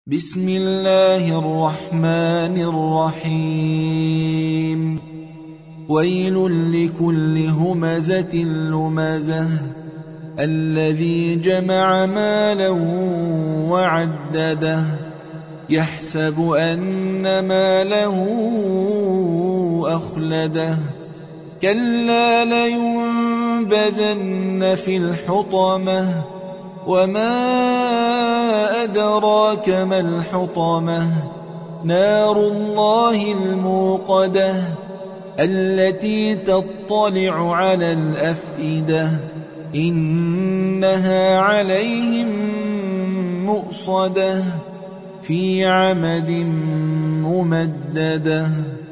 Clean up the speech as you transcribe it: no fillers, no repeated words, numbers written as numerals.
بسم الله الرحمن الرحيم ويل لكل همزة لمزة الذي جمع مالا وعدده يحسب أن ماله أخلده كلا لينبذن في الحطمة وما أدراك ما الحطمة نار الله الموقدة التي تطلع على الأفئدة إنها عليهم مؤصدة في عمد ممددة.